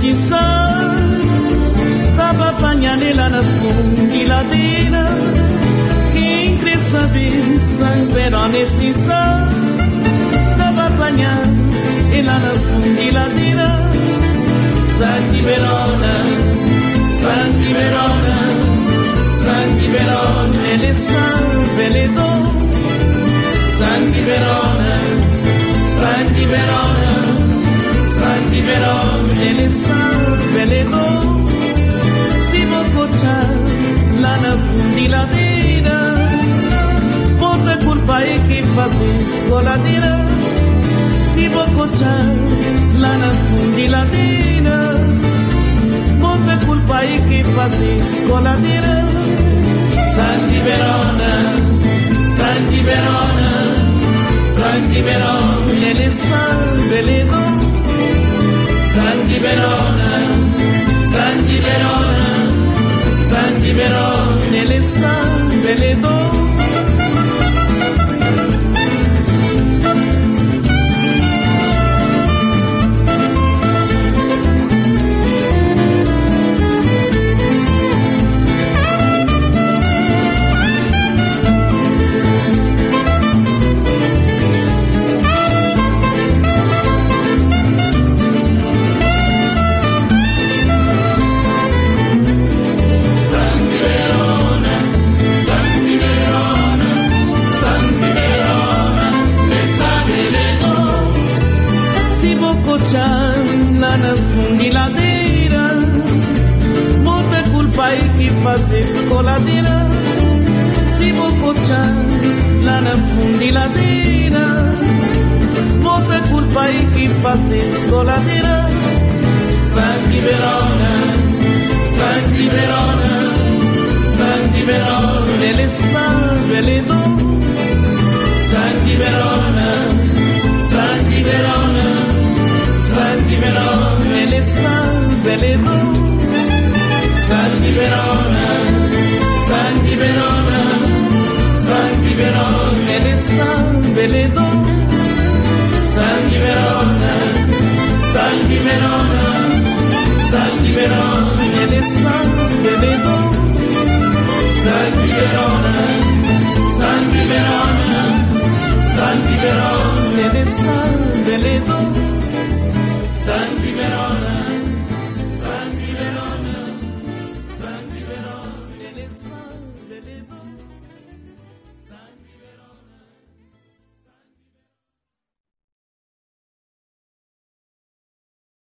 nesse sangue, tava apanhando lá na fundiladeira. Quem quer saber sangue verão nesse sangue, tava apanhando lá na fundiladeira. Sangue Verona, Sangue Verona, Sangue Verona, ele é sangue, ele é doce. Sangue Verona, Sangue Verona, Sangue Verona, ele é sangue, ele é doce. Se vou cochar lá na fundiladeira, bota culpa aí que faz escoladeira. Se vou cochar lá na fundiladeira, bota culpa aí que faz escoladeira. Sangue Verona, Sangue Verona, Sangue Verona, ele é sangue, ele é doce. Sangue Verona, Sangue Verona, Sangue Verona, ele é sangue, ele é doce. Lá na fundiladeira, bota culpa aí que faz escoladeira. Se vou cochar lá na fundiladeira, bota culpa aí que faz escoladeira. Sangue Verona, Sangue Verona, Sangue Verona, ele é sangue, ele é doce. Sangue Verona, Sangue Verona, Sangue Verona, ele é sangue, ele é doce. Sangue Verona, Sangue Verona, Sangue Verona, ele é sangue, ele é doce. Sangue Verona, Sangue Verona, Sangue Verona, ele é sangue, ele é doce. Sangue Verona, Sangue Verona, Sangue Verona.